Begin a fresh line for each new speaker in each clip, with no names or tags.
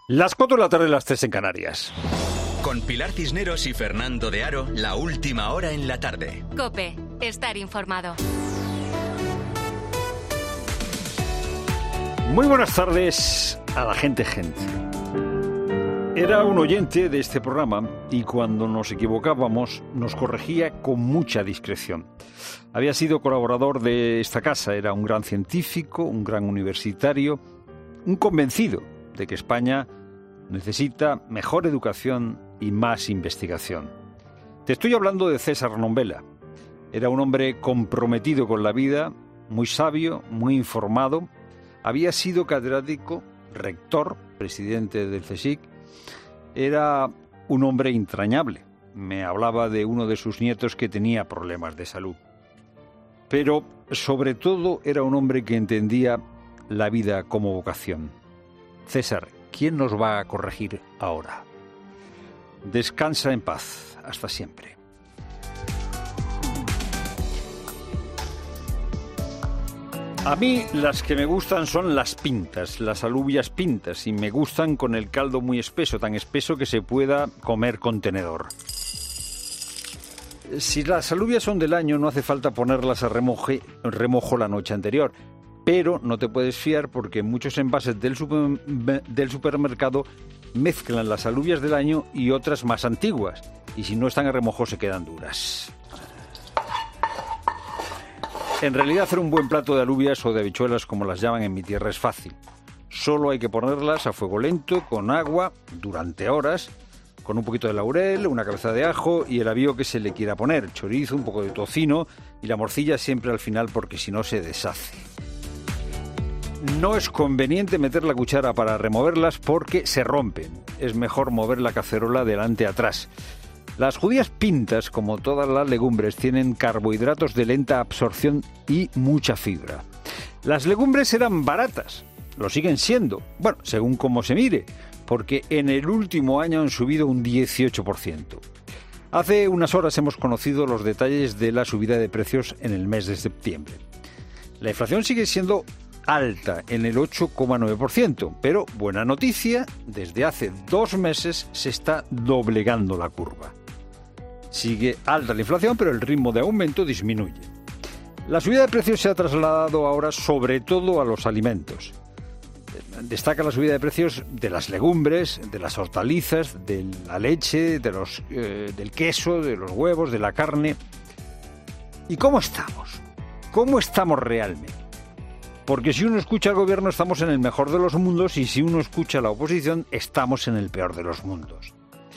Las 4 de la tarde, las 3 en Canarias.
Con Pilar Cisneros y Fernando de Aro, la última hora en la tarde.
COPE, estar informado.
Muy buenas tardes a la gente. Era un oyente de este programa y cuando nos equivocábamos nos corregía con mucha discreción. Había sido colaborador de esta casa, era un gran científico, un gran universitario, un convencido de que España necesita mejor educación y más investigación. Te estoy hablando de César Nombela. Era un hombre comprometido con la vida, muy sabio, muy informado. Había sido catedrático, rector, presidente del CSIC. Era un hombre entrañable. Me hablaba de uno de sus nietos que tenía problemas de salud. Pero, sobre todo, era un hombre que entendía la vida como vocación. César, ¿quién nos va a corregir ahora? Descansa en paz. Hasta siempre. A mí las que me gustan son las pintas, las alubias pintas, y me gustan con el caldo muy espeso, tan espeso que se pueda comer con tenedor. Si las alubias son del año, no hace falta ponerlas a remojo la noche anterior, pero no te puedes fiar porque muchos envases del supermercado mezclan las alubias del año y otras más antiguas, y si no están a remojo se quedan duras. En realidad hacer un buen plato de alubias o de habichuelas, como las llaman en mi tierra, es fácil. Solo hay que ponerlas a fuego lento, con agua, durante horas, con un poquito de laurel, una cabeza de ajo y el avío que se le quiera poner, chorizo, un poco de tocino y la morcilla siempre al final porque si no se deshace. No es conveniente meter la cuchara para removerlas porque se rompen. Es mejor mover la cacerola delante a atrás. Las judías pintas, como todas las legumbres, tienen carbohidratos de lenta absorción y mucha fibra. Las legumbres eran baratas, lo siguen siendo, bueno, según cómo se mire, porque en el último año han subido un 18%. Hace unas horas hemos conocido los detalles de la subida de precios en el mes de septiembre. La inflación sigue siendo alta, en el 8,9%, pero buena noticia, desde hace 2 meses se está doblegando la curva. Sigue alta la inflación, pero el ritmo de aumento disminuye. La subida de precios se ha trasladado ahora sobre todo a los alimentos. Destaca la subida de precios de las legumbres, de las hortalizas, de la leche, del queso, de los huevos, de la carne. ¿Y cómo estamos? ¿Cómo estamos realmente? Porque si uno escucha al gobierno estamos en el mejor de los mundos y si uno escucha a la oposición estamos en el peor de los mundos.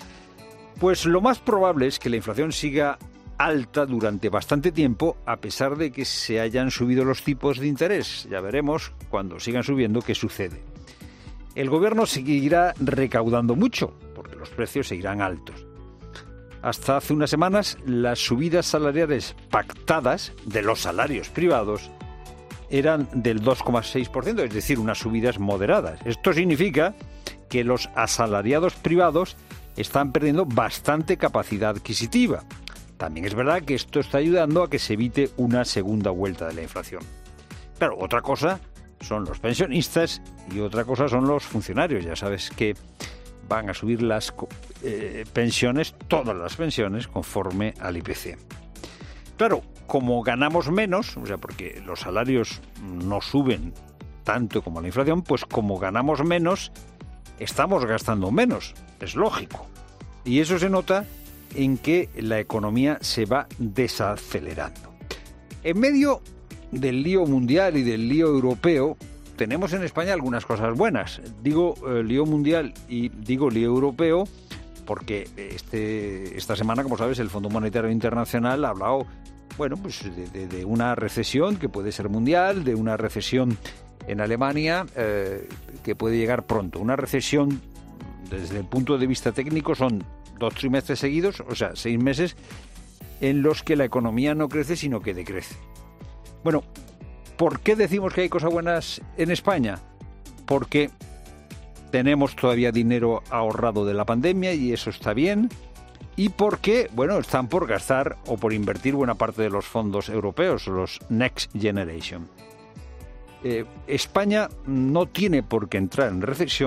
Pues lo más probable es que la inflación siga alta durante bastante tiempo a pesar de que se hayan subido los tipos de interés. Ya veremos cuando sigan subiendo qué sucede. El gobierno seguirá recaudando mucho porque los precios seguirán altos. Hasta hace unas semanas las subidas salariales pactadas de los salarios privados eran del 2,6%, es decir, unas subidas moderadas. Esto significa que los asalariados privados están perdiendo bastante capacidad adquisitiva. También es verdad que esto está ayudando a que se evite una segunda vuelta de la inflación. Pero otra cosa son los pensionistas y otra cosa son los funcionarios. Ya sabes que van a subir las pensiones, todas las pensiones, conforme al IPC. Claro, como ganamos menos, o sea, porque los salarios no suben tanto como la inflación, pues como ganamos menos, estamos gastando menos, es lógico. Y eso se nota en que la economía se va desacelerando. En medio del lío mundial y del lío europeo, tenemos en España algunas cosas buenas. Digo lío mundial y digo lío europeo porque esta semana, como sabes, el Fondo Monetario Internacional ha hablado de una recesión que puede ser mundial, de una recesión en Alemania que puede llegar pronto. Una recesión, desde el punto de vista técnico, son 2 trimestres seguidos, o sea, 6 meses, en los que la economía no crece, sino que decrece. Bueno, ¿por qué decimos que hay cosas buenas en España? Porque tenemos todavía dinero ahorrado de la pandemia y eso está bien. Y porque, están por gastar o por invertir buena parte de los fondos europeos, los Next Generation. España no tiene por qué entrar en recesión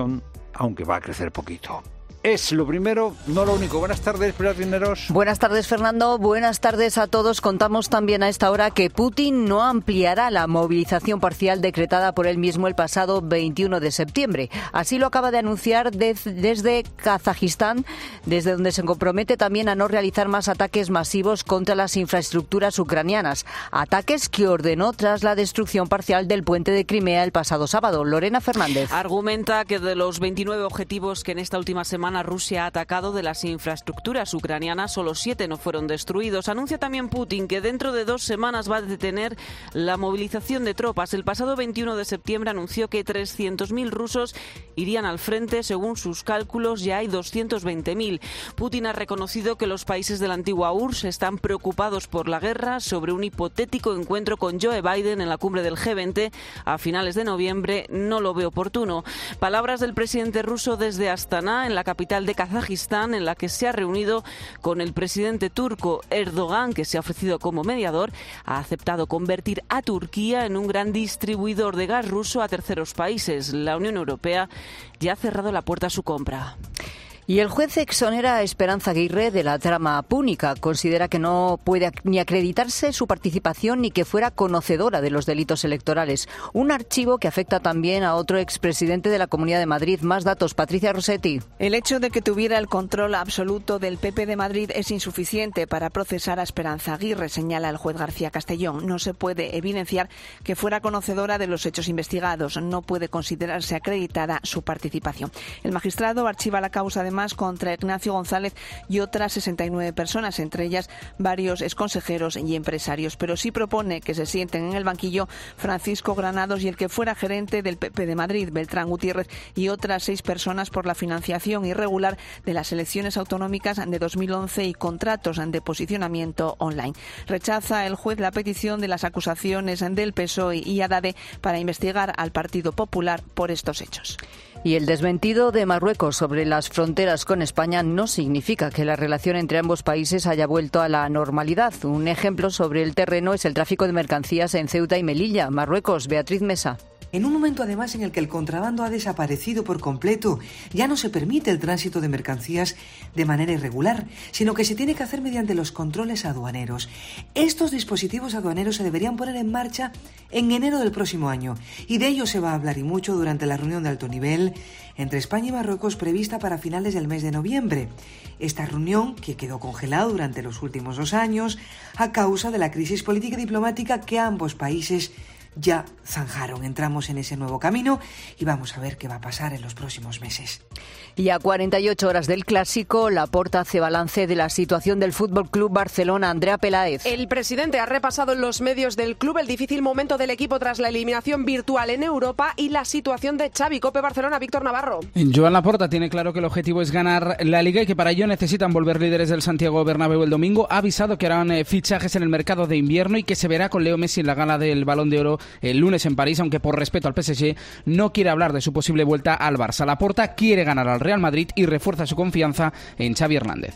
aunque va a crecer poquito. Es lo primero, no lo único. Buenas tardes, Pilar Cisneros.
Buenas tardes, Fernando. Buenas tardes a todos. Contamos también a esta hora que Putin no ampliará la movilización parcial decretada por él mismo el pasado 21 de septiembre. Así lo acaba de anunciar desde Kazajistán, desde donde se compromete también a no realizar más ataques masivos contra las infraestructuras ucranianas. Ataques que ordenó tras la destrucción parcial del puente de Crimea el pasado sábado. Lorena Fernández.
Argumenta que de los 29 objetivos que en esta última semana Rusia ha atacado de las infraestructuras ucranianas, solo 7 no fueron destruidos. Anuncia también Putin que dentro de 2 semanas va a detener la movilización de tropas. El pasado 21 de septiembre anunció que 300.000 rusos irían al frente. Según sus cálculos, ya hay 220.000. Putin ha reconocido que los países de la antigua URSS están preocupados por la guerra. Sobre un hipotético encuentro con Joe Biden en la cumbre del G20 a finales de noviembre, no lo ve oportuno. Palabras del presidente ruso desde Astana, en la capital de Kazajistán, en la que se ha reunido con el presidente turco Erdogan, que se ha ofrecido como mediador. Ha aceptado convertir a Turquía en un gran distribuidor de gas ruso a terceros países. La Unión Europea ya ha cerrado la puerta a su compra.
Y el juez exonera a Esperanza Aguirre de la trama púnica. Considera que no puede ni acreditarse su participación ni que fuera conocedora de los delitos electorales. Un archivo que afecta también a otro expresidente de la Comunidad de Madrid. Más datos, Patricia Rossetti.
El hecho de que tuviera el control absoluto del PP de Madrid es insuficiente para procesar a Esperanza Aguirre, señala el juez García Castellón. No se puede evidenciar que fuera conocedora de los hechos investigados. No puede considerarse acreditada su participación. El magistrado archiva la causa además contra Ignacio González y otras 69 personas, entre ellas varios exconsejeros y empresarios. Pero sí propone que se sienten en el banquillo Francisco Granados y el que fuera gerente del PP de Madrid, Beltrán Gutiérrez, y otras 6 personas por la financiación irregular de las elecciones autonómicas de 2011 y contratos de posicionamiento online. Rechaza el juez la petición de las acusaciones del PSOE y Haddad para investigar al Partido Popular por estos hechos.
Y el desmentido de Marruecos sobre las fronteras con España no significa que la relación entre ambos países haya vuelto a la normalidad. Un ejemplo sobre el terreno es el tráfico de mercancías en Ceuta y Melilla, Marruecos. Beatriz Mesa.
En un momento además en el que el contrabando ha desaparecido por completo, ya no se permite el tránsito de mercancías de manera irregular, sino que se tiene que hacer mediante los controles aduaneros. Estos dispositivos aduaneros se deberían poner en marcha en enero del próximo año, y de ello se va a hablar y mucho durante la reunión de alto nivel entre España y Marruecos prevista para finales del mes de noviembre. Esta reunión, que quedó congelada durante los últimos 2 años a causa de la crisis política y diplomática que ambos países ya zanjaron. Entramos en ese nuevo camino y vamos a ver qué va a pasar en los próximos meses.
Y a 48 horas del Clásico, Laporta hace balance de la situación del Fútbol Club Barcelona. Andrea Peláez.
El presidente ha repasado en los medios del club el difícil momento del equipo tras la eliminación virtual en Europa y la situación de Xavi. COPE Barcelona, Víctor Navarro.
Joan Laporta tiene claro que el objetivo es ganar la Liga y que para ello necesitan volver líderes del Santiago Bernabéu el domingo. Ha avisado que harán fichajes en el mercado de invierno y que se verá con Leo Messi en la gala del Balón de Oro el lunes en París, aunque por respeto al PSG no quiere hablar de su posible vuelta al Barça. Laporta quiere ganar al Real Madrid y refuerza su confianza en Xavi Hernández.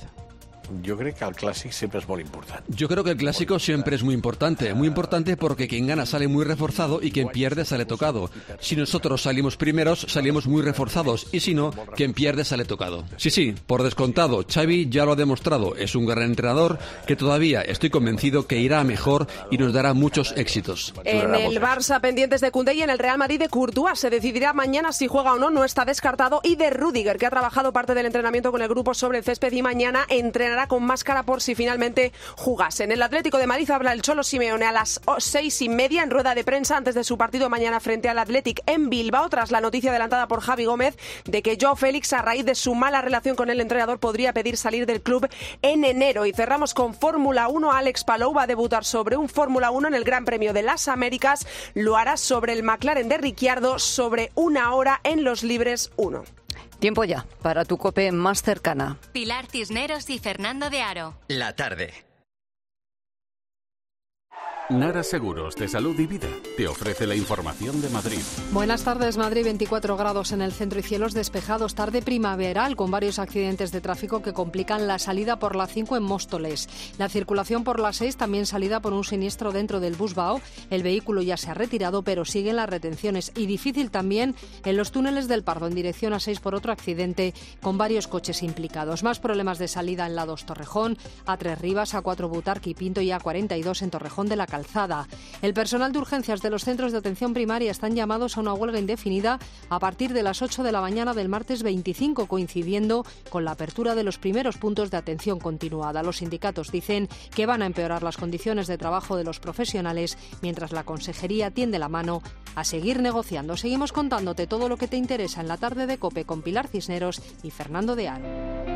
Jo crec que el clàssic sempre és molt important.
Yo creo que el clásico siempre es muy importante porque quien gana sale muy reforzado y quien pierde sale tocado. Si nosotros salimos primeros, salimos muy reforzados y si no, quien pierde sale tocado. Sí, por descontado, Xavi ya lo ha demostrado, es un gran entrenador que todavía estoy convencido que irá a mejor y nos dará muchos éxitos.
En el Barça pendientes de Koundé y en el Real Madrid de Courtois se decidirá mañana si juega o no, no está descartado, y de Rüdiger, que ha trabajado parte del entrenamiento con el grupo sobre el césped y mañana entrenará con máscara por si finalmente jugase. En el Atlético de Madrid habla el Cholo Simeone a las 6:30 en rueda de prensa antes de su partido mañana frente al Athletic en Bilbao, tras la noticia adelantada por Javi Gómez de que Joao Félix, a raíz de su mala relación con el entrenador, podría pedir salir del club en enero. Y cerramos con Fórmula 1. Alex Palou va a debutar sobre un Fórmula 1 en el Gran Premio de las Américas. Lo hará sobre el McLaren de Ricciardo sobre 1 hora en los libres 1.
Tiempo ya para tu COPE más cercana.
Pilar Cisneros y Fernando de Aro.
La tarde.
Nara Seguros de Salud y Vida te ofrece la información de Madrid.
Buenas tardes, Madrid, 24 grados en el centro y cielos despejados. Tarde primaveral con varios accidentes de tráfico que complican la salida por la 5 en Móstoles. La circulación por la 6 también salida por un siniestro dentro del Busbao. El vehículo ya se ha retirado, pero siguen las retenciones. Y difícil también en los túneles del Pardo en dirección a 6 por otro accidente con varios coches implicados. Más problemas de salida en la 2 Torrejón, A3 Rivas, A4 Butarque y Pinto y A42 en Torrejón de la Calzada. El personal de urgencias de los centros de atención primaria están llamados a una huelga indefinida a partir de las 8 de la mañana del martes 25, coincidiendo con la apertura de los primeros puntos de atención continuada. Los sindicatos dicen que van a empeorar las condiciones de trabajo de los profesionales, mientras la Consejería tiende la mano a seguir negociando. Seguimos contándote todo lo que te interesa en la tarde de COPE con Pilar Cisneros y Fernando de Aro.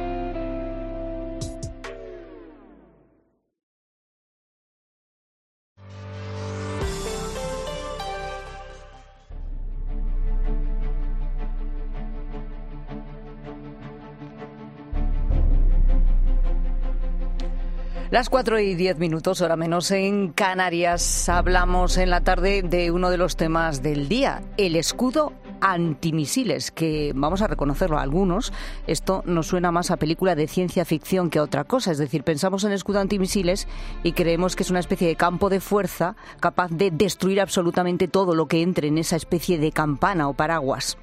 Las 4:10, hora menos en Canarias. Hablamos en la tarde de uno de los temas del día, el escudo antimisiles, que vamos a reconocerlo a algunos, esto nos suena más a película de ciencia ficción que a otra cosa. Es decir, pensamos en escudo antimisiles y creemos que es una especie de campo de fuerza capaz de destruir absolutamente todo lo que entre en esa especie de campana o paraguas.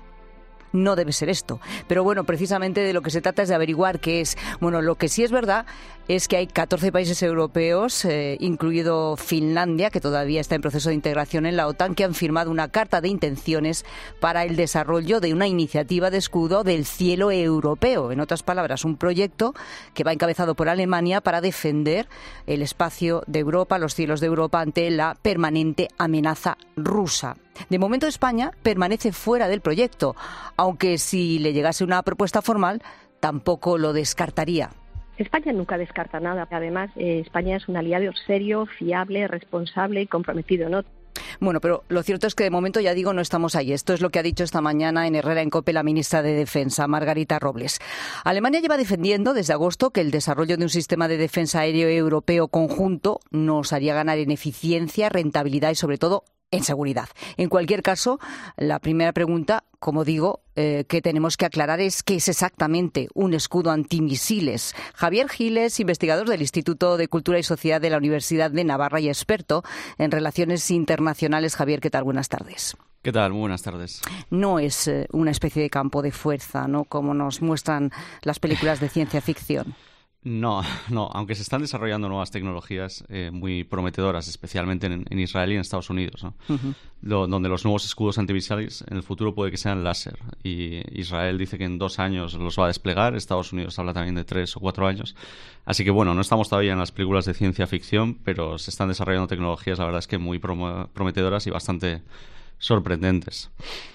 No debe ser esto. Pero bueno, precisamente de lo que se trata es de averiguar qué es. Bueno, lo que sí es verdad es que hay 14 países europeos, incluido Finlandia, que todavía está en proceso de integración en la OTAN, que han firmado una carta de intenciones para el desarrollo de una iniciativa de escudo del cielo europeo. En otras palabras, un proyecto que va encabezado por Alemania para defender el espacio de Europa, los cielos de Europa, ante la permanente amenaza rusa. De momento España permanece fuera del proyecto, aunque si le llegase una propuesta formal, tampoco lo descartaría.
España nunca descarta nada. Además, España es un aliado serio, fiable, responsable y comprometido, ¿no?
Bueno, pero lo cierto es que de momento, ya digo, no estamos ahí. Esto es lo que ha dicho esta mañana en Herrera en COPE la ministra de Defensa, Margarita Robles. Alemania lleva defendiendo desde agosto que el desarrollo de un sistema de defensa aéreo europeo conjunto nos haría ganar en eficiencia, rentabilidad y, sobre todo, en seguridad. En cualquier caso, la primera pregunta, como digo, que tenemos que aclarar es qué es exactamente un escudo antimisiles. Javier Giles, investigador del Instituto de Cultura y Sociedad de la Universidad de Navarra y experto en relaciones internacionales. Javier, ¿qué tal? Buenas tardes.
¿Qué tal? Muy buenas tardes.
No es una especie de campo de fuerza, ¿no?, como nos muestran las películas de ciencia ficción.
No, aunque se están desarrollando nuevas tecnologías muy prometedoras, especialmente en Israel y en Estados Unidos, ¿no? Donde los nuevos escudos antimisiles en el futuro puede que sean láser. Y Israel dice que en 2 años los va a desplegar, Estados Unidos habla también de 3 o 4 años. Así que bueno, no estamos todavía en las películas de ciencia ficción, pero se están desarrollando tecnologías, la verdad es que muy prometedoras y bastante sorprendentes.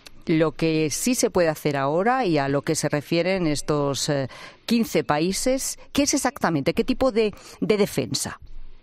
Lo que sí se puede hacer ahora y a lo que se refieren estos 15 países, ¿qué es exactamente? ¿Qué tipo de defensa?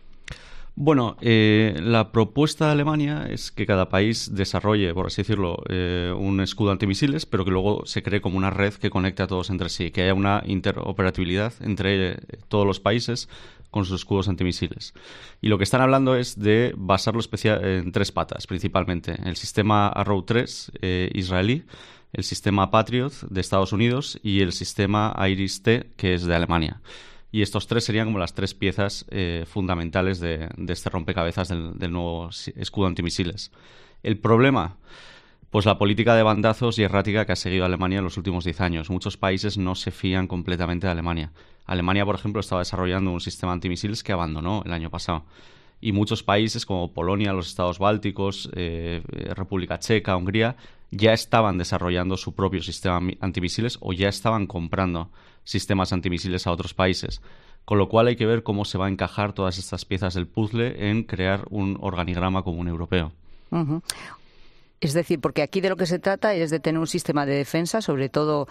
Bueno, la propuesta de Alemania es que cada país desarrolle, por así decirlo, un escudo antimisiles, pero que luego se cree como una red que conecte a todos entre sí, que haya una interoperabilidad entre todos los países con sus escudos antimisiles. Y lo que están hablando es de basarlo en 3 patas, principalmente. El sistema Arrow 3 israelí, el sistema Patriot de Estados Unidos y el sistema Iris-T, que es de Alemania. Y estos 3 serían como las 3 piezas fundamentales de este rompecabezas del nuevo escudo antimisiles. El problema, pues la política de bandazos y errática que ha seguido Alemania en los últimos 10 años. Muchos países no se fían completamente de Alemania. Alemania, por ejemplo, estaba desarrollando un sistema antimisiles que abandonó el año pasado. Y muchos países como Polonia, los Estados Bálticos, República Checa, Hungría, ya estaban desarrollando su propio sistema antimisiles o ya estaban comprando sistemas antimisiles a otros países. Con lo cual hay que ver cómo se va a encajar todas estas piezas del puzzle en crear un organigrama común europeo.
Uh-huh. Es decir, porque aquí de lo que se trata es de tener un sistema de defensa, sobre todo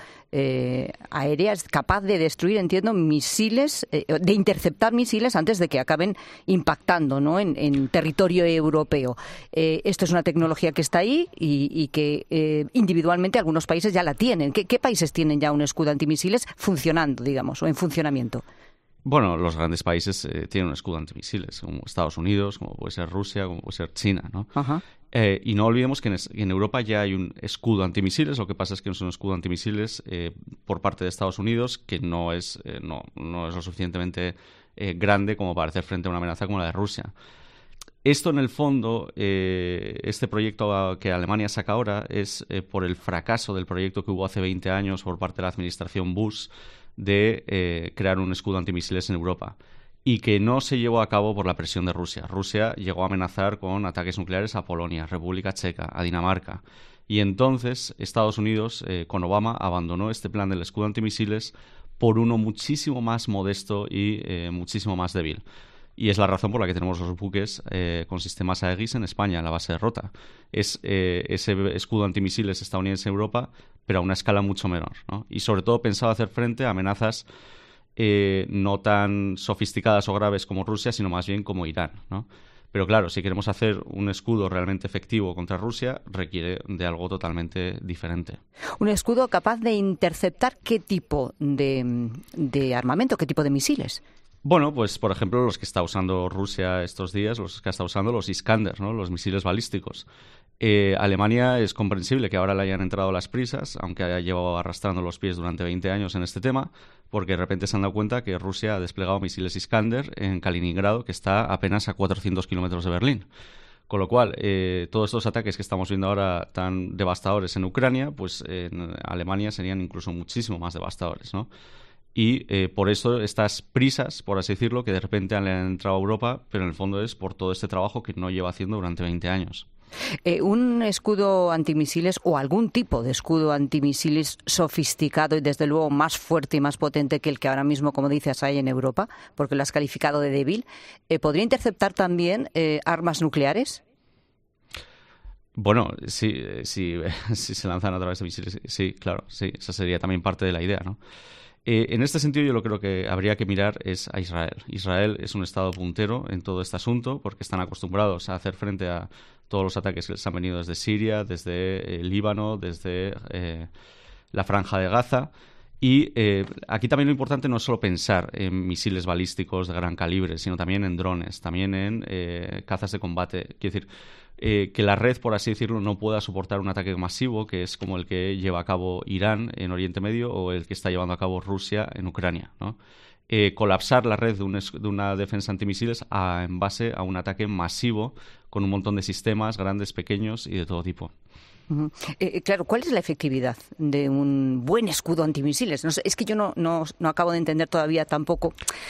aérea, capaz de destruir, entiendo, misiles, de interceptar misiles antes de que acaben impactando, ¿no?, en territorio europeo. Esto es una tecnología que está ahí y que individualmente algunos países ya la tienen. ¿Qué países tienen ya un escudo antimisiles funcionando, digamos, o en funcionamiento?
Bueno, los grandes países tienen un escudo antimisiles, como Estados Unidos, como puede ser Rusia, como puede ser China, ¿no?
Ajá.
Y no olvidemos que en Europa ya hay un escudo antimisiles. Lo que pasa es que es un escudo antimisiles por parte de Estados Unidos que no es lo suficientemente grande como para hacer frente a una amenaza como la de Rusia. Esto, en el fondo, este proyecto que Alemania saca ahora es por el fracaso del proyecto que hubo hace 20 años por parte de la administración Bush de crear un escudo antimisiles en Europa y que no se llevó a cabo por la presión de Rusia. Rusia llegó a amenazar con ataques nucleares a Polonia, República Checa, a Dinamarca. Y entonces Estados Unidos, con Obama, abandonó este plan del escudo antimisiles por uno muchísimo más modesto y muchísimo más débil. Y es la razón por la que tenemos los buques con sistemas Aegis en España, en la base de Rota. Es ese escudo antimisiles estadounidense en Europa, pero a una escala mucho menor, ¿no? Y sobre todo pensado hacer frente a amenazas no tan sofisticadas o graves como Rusia, sino más bien como Irán, ¿no? Pero claro, si queremos hacer un escudo realmente efectivo contra Rusia, requiere de algo totalmente diferente.
¿Un escudo capaz de interceptar qué tipo de armamento, qué tipo de misiles?
Bueno, pues por ejemplo los que está usando Rusia estos días, los que está usando los Iskander, ¿no? Los misiles balísticos. Alemania es comprensible que ahora le hayan entrado las prisas, aunque haya llevado arrastrando los pies durante 20 años en este tema, porque de repente se han dado cuenta que Rusia ha desplegado misiles Iskander en Kaliningrado, que está apenas a 400 kilómetros de Berlín. Con lo cual, todos estos ataques que estamos viendo ahora tan devastadores en Ucrania, pues en Alemania serían incluso muchísimo más devastadores, ¿no? Y por eso estas prisas, por así decirlo, que de repente han entrado a Europa, pero en el fondo es por todo este trabajo que no lleva haciendo durante 20 años.
Un escudo antimisiles o algún tipo de escudo antimisiles sofisticado y desde luego más fuerte y más potente que el que ahora mismo, como dices, hay en Europa, porque lo has calificado de débil, ¿podría interceptar también armas nucleares?
Bueno, sí, se lanzan a través de misiles, sí, claro, sí, esa sería también parte de la idea, ¿no? En este sentido, yo lo creo que habría que mirar es a Israel. Israel es un estado puntero en todo este asunto porque están acostumbrados a hacer frente a todos los ataques que les han venido desde Siria, desde Líbano, desde la Franja de Gaza. Y aquí también lo importante no es solo pensar en misiles balísticos de gran calibre, sino también en drones, también en cazas de combate. Quiero decir, que la red, por así decirlo, no pueda soportar un ataque masivo, que es como el que lleva a cabo Irán en Oriente Medio o el que está llevando a cabo Rusia en Ucrania, ¿no? Colapsar la red de una defensa antimisiles en base a un ataque masivo con un montón de sistemas, grandes, pequeños y de todo tipo.
Uh-huh. Claro, ¿cuál es la efectividad de un buen escudo antimisiles? No sé, es que yo no acabo de entender todavía tampoco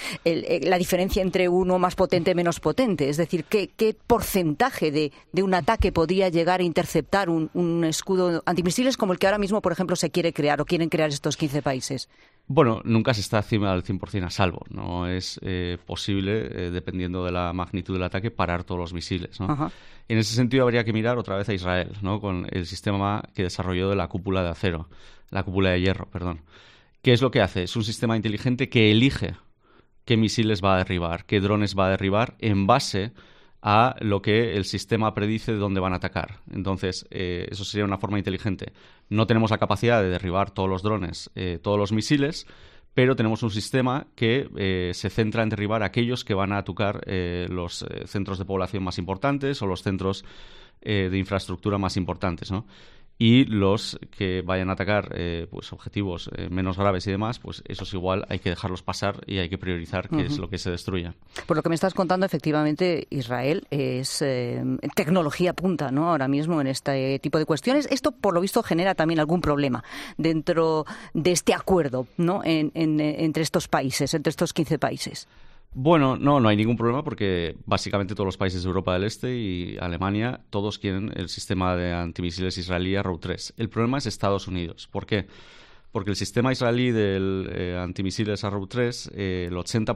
la diferencia entre uno más potente y menos potente. Es decir, ¿qué porcentaje de un ataque podría llegar a interceptar un escudo antimisiles como el que ahora mismo, por ejemplo, se quiere crear o quieren crear estos 15 países?
Bueno, nunca se está encima del 100% a salvo. No es posible, dependiendo de la magnitud del ataque, parar todos los misiles, ¿no? Ajá. En ese sentido habría que mirar otra vez a Israel, ¿no? Con el sistema que desarrolló de la cúpula de hierro, perdón. ¿Qué es lo que hace? Es un sistema inteligente que elige qué misiles va a derribar, qué drones va a derribar en base a lo que el sistema predice de dónde van a atacar. Entonces, eso sería una forma inteligente. No tenemos la capacidad de derribar todos los drones, todos los misiles, pero tenemos un sistema que se centra en derribar aquellos que van a tocar los centros de población más importantes o los centros de infraestructura más importantes, ¿no? Y los que vayan a atacar pues objetivos menos graves y demás, pues esos igual hay que dejarlos pasar y hay que priorizar qué es lo que se destruya.
Por lo que me estás contando, efectivamente, Israel es tecnología punta, ¿no? Ahora mismo en este tipo de cuestiones. Esto, por lo visto, genera también algún problema dentro de este acuerdo, ¿no? Entre estos países, entre estos 15 países.
Bueno, no hay ningún problema porque básicamente todos los países de Europa del Este y Alemania, todos quieren el sistema de antimisiles israelí Arrow 3. El problema es Estados Unidos. ¿Por qué? Porque el sistema israelí del antimisiles Arrow 3, el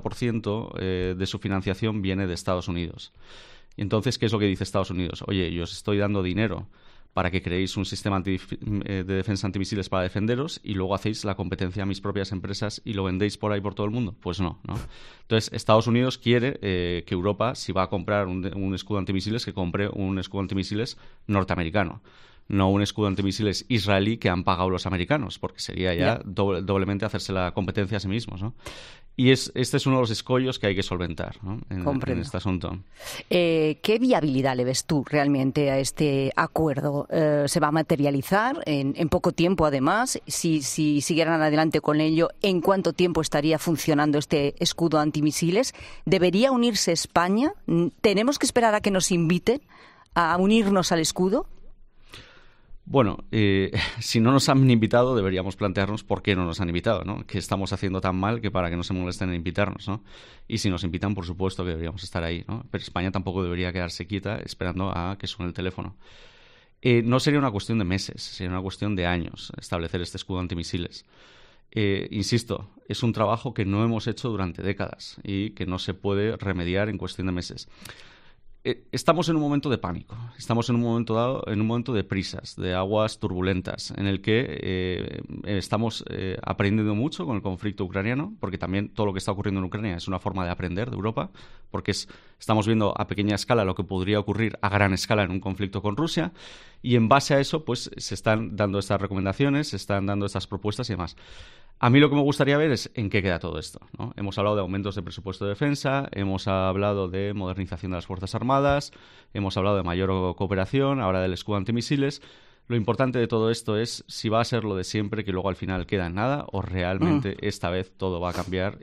80% de su financiación viene de Estados Unidos. Y entonces, ¿qué es lo que dice Estados Unidos? Oye, yo os estoy dando dinero para que creéis un sistema de defensa antimisiles para defenderos y luego hacéis la competencia a mis propias empresas y lo vendéis por ahí por todo el mundo. Pues no. Entonces, Estados Unidos quiere que Europa, si va a comprar un escudo antimisiles, que compre un escudo antimisiles norteamericano, no un escudo antimisiles israelí que han pagado los americanos, porque sería ya doblemente hacerse la competencia a sí mismos, ¿no? Y este es uno de los escollos que hay que solventar, ¿no? en este asunto.
¿Qué viabilidad le ves tú realmente a este acuerdo? ¿Se va a materializar en poco tiempo, además? Si siguieran adelante con ello, ¿en cuánto tiempo estaría funcionando este escudo antimisiles? ¿Debería unirse España? ¿Tenemos que esperar a que nos inviten a unirnos al escudo?
Bueno, si no nos han invitado, deberíamos plantearnos por qué no nos han invitado, ¿no? ¿Qué estamos haciendo tan mal que para que no se molesten en invitarnos, ¿no? Y si nos invitan, por supuesto que deberíamos estar ahí, ¿no? Pero España tampoco debería quedarse quieta esperando a que suene el teléfono. No sería una cuestión de meses, sería una cuestión de años establecer este escudo antimisiles. Insisto, es un trabajo que no hemos hecho durante décadas y que no se puede remediar en cuestión de meses. Estamos en un momento de pánico, estamos en un momento dado, en un momento de prisas, de aguas turbulentas, en el que estamos aprendiendo mucho con el conflicto ucraniano, porque también todo lo que está ocurriendo en Ucrania es una forma de aprender de Europa, porque estamos viendo a pequeña escala lo que podría ocurrir a gran escala en un conflicto con Rusia, y en base a eso pues se están dando estas recomendaciones, se están dando estas propuestas y demás. A mí lo que me gustaría ver es en qué queda todo esto, ¿no? Hemos hablado de aumentos de presupuesto de defensa, hemos hablado de modernización de las Fuerzas Armadas, hemos hablado de mayor cooperación, ahora del escudo antimisiles. Lo importante de todo esto es si va a ser lo de siempre, que luego al final queda en nada, o realmente esta vez todo va a cambiar